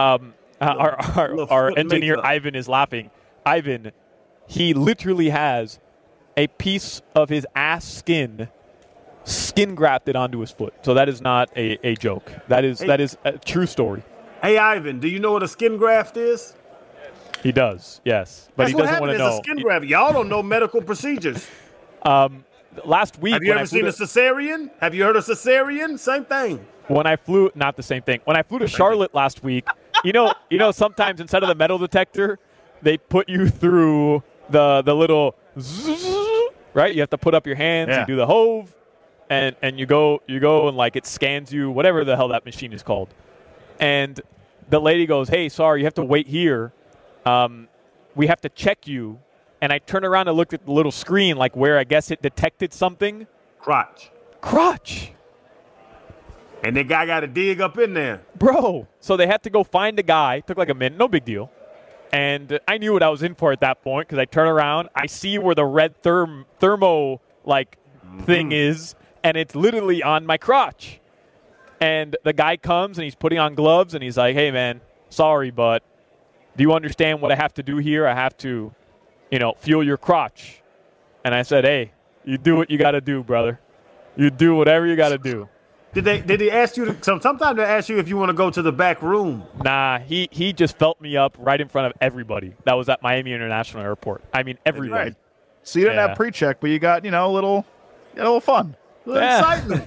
Our engineer makeup. Ivan is laughing. Ivan, he literally has a piece of his ass skin grafted onto his foot. So that is not a joke. That is a true story. Hey, Ivan, do you know what a skin graft is? He does, yes. But That's he doesn't want to know. A skin graft. Y'all don't know medical procedures. Last week, have you ever seen a cesarean? Have you heard of cesarean? Same thing. When I flew, not the same thing. When I flew to Charlotte last week, you know, sometimes instead of the metal detector, they put you through the little zzz, right? You have to put up your hands and do the hove, and you go and like it scans you, whatever the hell that machine is called. And the lady goes, "Hey, sorry, you have to wait here. We have to check you." And I turned around and looked at the little screen, like where I guess it detected something. Crotch. And the guy got to dig up in there. Bro. So they had to go find a guy. Took like a minute. No big deal. And I knew what I was in for at that point because I turn around. I see where the red thermo thing is, and it's literally on my crotch. And the guy comes, and he's putting on gloves, and he's like, "Hey, man, sorry, but do you understand what I have to do here? I have to, feel your crotch." And I said, "Hey, you do what you got to do, brother. You do whatever you got to do." Did he ask you sometimes they ask you if you want to go to the back room? Nah, he just felt me up right in front of everybody. That was at Miami International Airport. I mean, everybody. Right. So you didn't have pre-check, but you got, a little fun. A little excitement.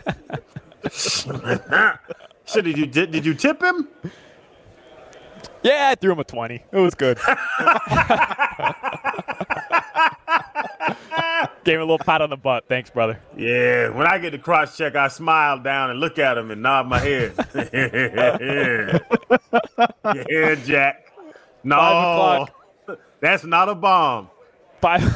So did you tip him? Yeah, I threw him a 20. It was good. Gave him a little pat on the butt. Thanks, brother. Yeah, when I get the cross check, I smile down and look at him and nod my head. Yeah, Jack. No, 5 o'clock. That's not a bomb. 5.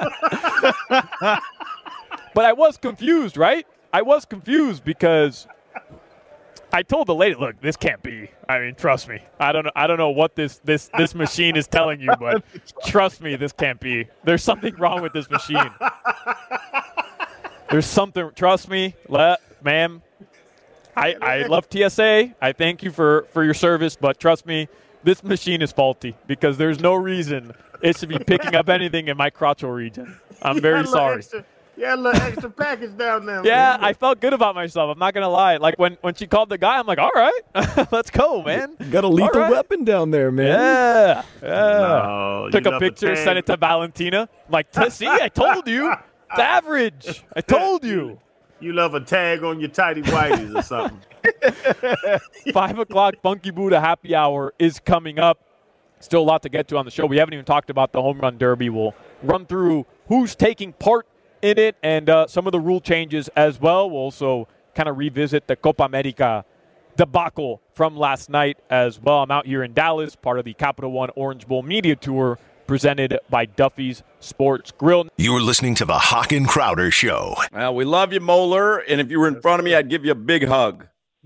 But I was confused, right? I was confused because I told the lady, "Look, this can't be. I mean, trust me. I don't know what this machine is telling you, but trust me, this can't be. There's something wrong with this machine. There's something. Trust me, ma'am. I love TSA. I thank you for your service, but trust me, this machine is faulty because there's no reason it should be picking up anything in my crotchal region. I'm very sorry." Yeah, a little extra package down there. Yeah, I felt good about myself. I'm not going to lie. Like, when she called the guy, I'm like, all right, let's go, man. You got a lethal weapon down there, man. Yeah. No, took a picture, sent it to Valentina. I'm like, see, I told you. It's average. I told you. You love a tag on your tighty whities or something. 5 o'clock Funky Buddha happy hour is coming up. Still a lot to get to on the show. We haven't even talked about the Home Run Derby. We'll run through who's taking part in it and some of the rule changes as well. We'll also kind of revisit the Copa America debacle from last night as well. I'm out here in Dallas, part of the Capital One Orange Bowl Media Tour presented by Duffy's Sports Grill. You're listening to the Hawk and Crowder Show. Well, we love you, Moeller, and if you were in front of me, I'd give you a big hug.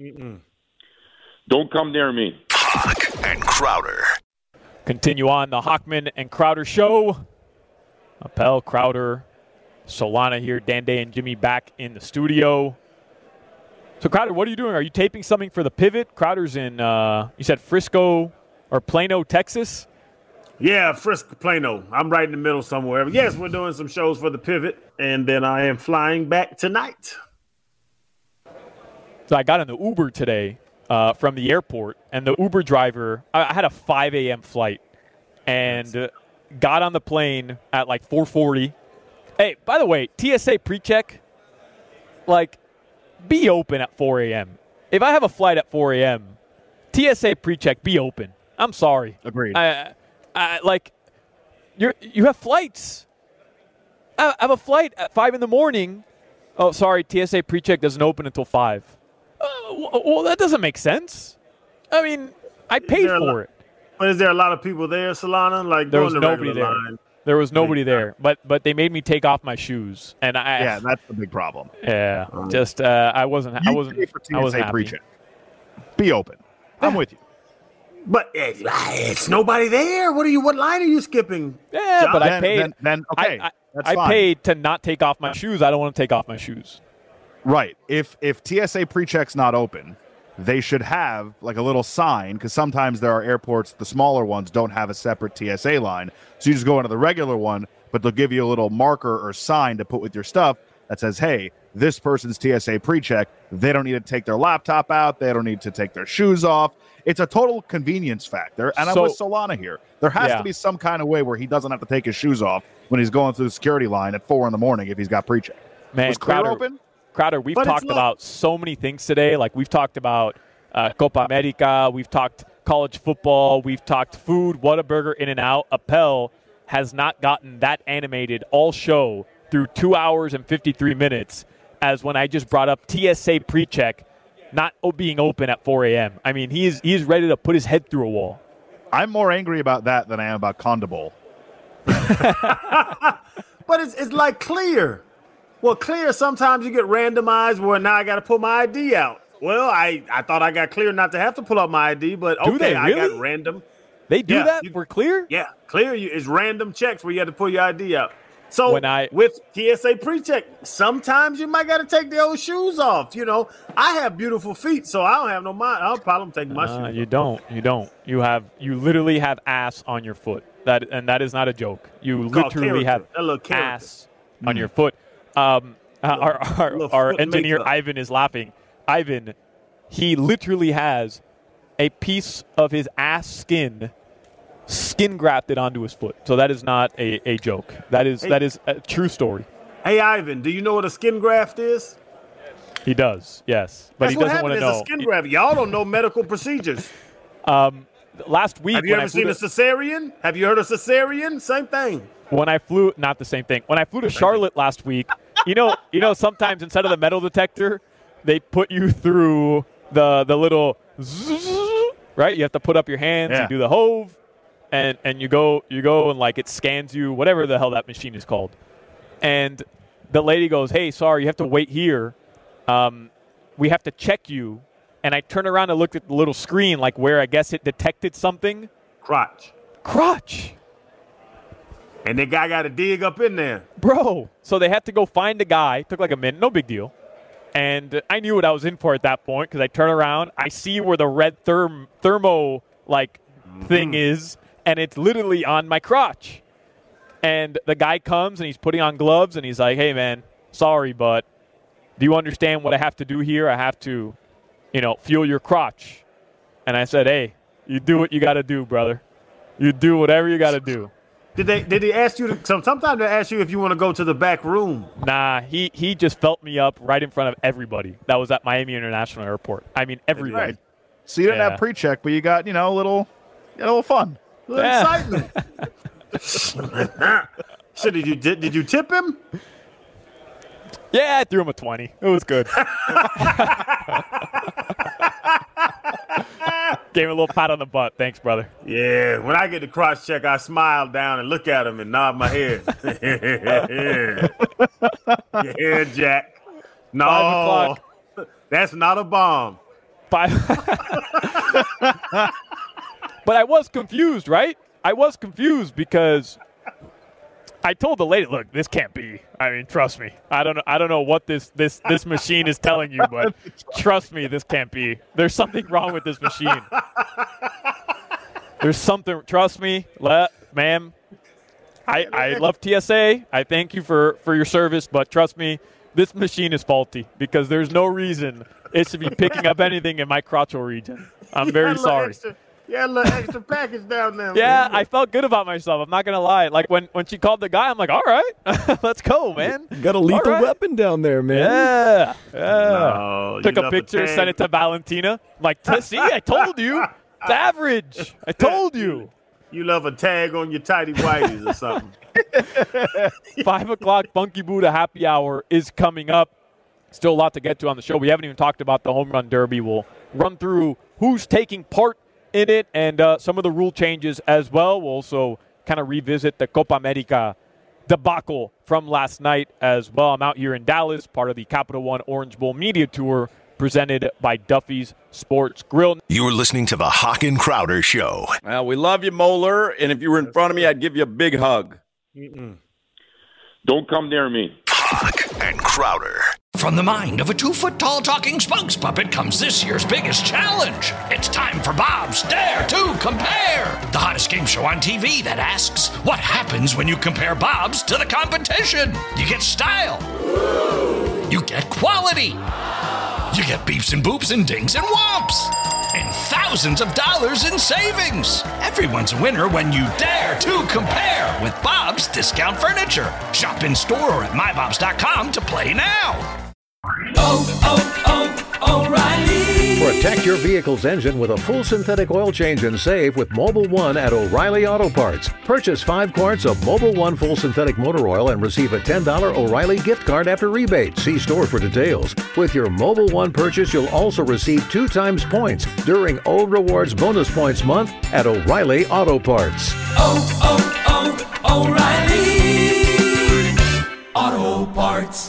Don't come near me. Hawk and Crowder. Continue on the Hawkman and Crowder Show. Appel, Crowder, Solana here, Dan Day and Jimmy back in the studio. So, Crowder, what are you doing? Are you taping something for the Pivot? Crowder's in, you said Frisco or Plano, Texas? Yeah, Frisco, Plano. I'm right in the middle somewhere. Yes, we're doing some shows for the Pivot, and then I am flying back tonight. So I got in the Uber today from the airport, and the Uber driver, I had a 5 a.m. flight, and got on the plane at like 4:40. Hey, by the way, TSA PreCheck, be open at 4 a.m. If I have a flight at 4 a.m., TSA PreCheck, be open. I'm sorry. Agreed. You have flights. I have a flight at 5 in the morning, Oh, sorry, TSA PreCheck doesn't open until 5. Well, that doesn't make sense. I mean, I paid for it. But is there a lot of people there, Solana? Like there was nobody there. Line? There was nobody there. But they made me take off my shoes, and yeah, that's the big problem. Yeah, just I wasn't happy. PreCheck. Be open. I'm with you. But it's nobody there. What line are you skipping? Yeah, John? but I paid. Then okay, that's I fine. paid to not take off my shoes. I don't want to take off my shoes. Right. If TSA PreCheck's not open, they should have like a little sign, because sometimes there are airports, the smaller ones don't have a separate TSA line. So you just go into the regular one, but they'll give you a little marker or sign to put with your stuff that says, hey, this person's TSA PreCheck. They don't need to take their laptop out. They don't need to take their shoes off. It's a total convenience factor. And I'm with Solana here. There has to be some kind of way where he doesn't have to take his shoes off when he's going through the security line at 4 a.m. if he's got PreCheck. Man, was Clear open? Crowder, we've talked about so many things today. Like, we've talked about Copa America. We've talked college football. We've talked food, Whataburger, In-N-Out. Appel has not gotten that animated all show through 2 hours and 53 minutes as when I just brought up TSA PreCheck not being open at 4 a.m. I mean, he's ready to put his head through a wall. I'm more angry about that than I am about Condable. But it's like Clear. Well, Clear, sometimes you get randomized where now I got to pull my ID out. Well, I thought I got Clear not to have to pull out my ID, but okay, do they really? I got random. They do that for Clear? Yeah, Clear is random checks where you have to pull your ID out. So with TSA PreCheck, sometimes you might got to take the old shoes off. You know, I have beautiful feet, so I don't have no problem taking my shoes off. You don't. You literally have ass on your foot. That is not a joke. You literally have ass on your foot. Our engineer Ivan is laughing. Ivan, he literally has a piece of his ass skin grafted onto his foot. So that is not a joke. That is a true story. Hey, Ivan, do you know what a skin graft is? He does, yes. But he doesn't want to know. It's a skin graft. Y'all don't know medical procedures. Last week, have you ever seen a cesarean? Have you heard of cesarean? Same thing. When I flew, not the same thing. When I flew to Charlotte last week, you know, sometimes instead of the metal detector, they put you through the little zzz, right? You have to put up your hands, you do the hove, and you go and like it scans you, whatever the hell that machine is called. And the lady goes, "Hey, sorry, you have to wait here. We have to check you." And I turned around and looked at the little screen, like where I guess it detected something. Crotch. And the guy got to dig up in there. Bro. So they had to go find the guy. Took like a minute. No big deal. And I knew what I was in for at that point because I turn around. I see where the red thermo thing is, and it's literally on my crotch. And the guy comes, and he's putting on gloves, and he's like, "Hey, man, sorry, but do you understand what I have to do here? I have to, feel your crotch." And I said, "Hey, you do what you got to do, brother. You do whatever you got to do." Did he ask you sometimes they ask you if you want to go to the back room? Nah, he just felt me up right in front of everybody that was at Miami International Airport. I mean, everybody. Right. So you didn't have PreCheck, but you got, a little fun. A little excitement. So did you tip him? Yeah, I threw him a 20. It was good. Gave him a little pat on the butt. Thanks, brother. Yeah, when I get the crotch check, I smile down and look at him and nod my head. Yeah, Jack. No, 5 o'clock. That's not a bomb. 5. But I was confused, right? I was confused because I told the lady, "Look, this can't be. I mean, trust me. I don't know what this machine is telling you, but trust me, this can't be. There's something wrong with this machine. There's something. Trust me, ma'am. I love TSA. I thank you for your service, but trust me, this machine is faulty because there's no reason it should be picking up anything in my crotchal region. I'm very sorry." Yeah, a little extra package down there. Yeah, I felt good about myself. I'm not going to lie. Like, when she called the guy, I'm like, all right, let's go, man. You got a lethal weapon down there, man. Yeah. No, took a picture, sent it to Valentina. I'm like, see, I told you. It's average. I told you. You love a tag on your tighty whities or something. 5 o'clock Funky Buddha happy hour is coming up. Still a lot to get to on the show. We haven't even talked about the Home Run Derby. We'll run through who's taking part in it and some of the rule changes as well. We'll also kind of revisit the Copa America debacle from last night as well. I'm out here in Dallas, part of the Capital One Orange Bowl Media Tour presented by Duffy's Sports Grill. You're listening to the Hawk and Crowder Show. Well, we love you, Moeller, and if you were in front of me, I'd give you a big hug. Don't come near me. Hawk and Crowder. From the mind of a 2-foot-tall talking spokes puppet comes this year's biggest challenge. It's time for Bob's Dare to Compare, the hottest game show on TV that asks, what happens when you compare Bob's to the competition? You get style. You get quality. You get beeps and boops and dings and whomps. And thousands of dollars in savings. Everyone's a winner when you dare to compare with Bob's Discount Furniture. Shop in store or at mybobs.com to play now. O'Reilly. Protect your vehicle's engine with a full synthetic oil change and save with Mobil 1 at O'Reilly Auto Parts. Purchase 5 quarts of Mobil 1 full synthetic motor oil and receive a $10 O'Reilly gift card after rebate. See store for details. With your Mobil 1 purchase, you'll also receive 2 times points during O Rewards Bonus Points Month at O'Reilly Auto Parts. O'Reilly Auto Parts.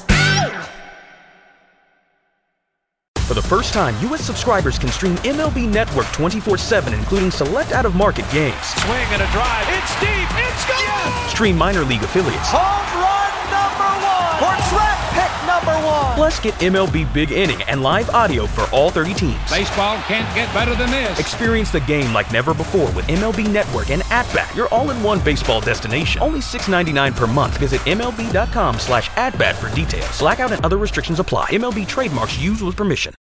For the first time, U.S. subscribers can stream MLB Network 24/7, including select out-of-market games. Swing and a drive. It's deep. It's gone. Yes. Stream minor league affiliates. Home run number 1. For track pick number 1. Plus, get MLB Big Inning and live audio for all 30 teams. Baseball can't get better than this. Experience the game like never before with MLB Network and At-Bat, your all-in-one baseball destination. Only $6.99 per month. Visit MLB.com/atbat for details. Blackout and other restrictions apply. MLB trademarks used with permission.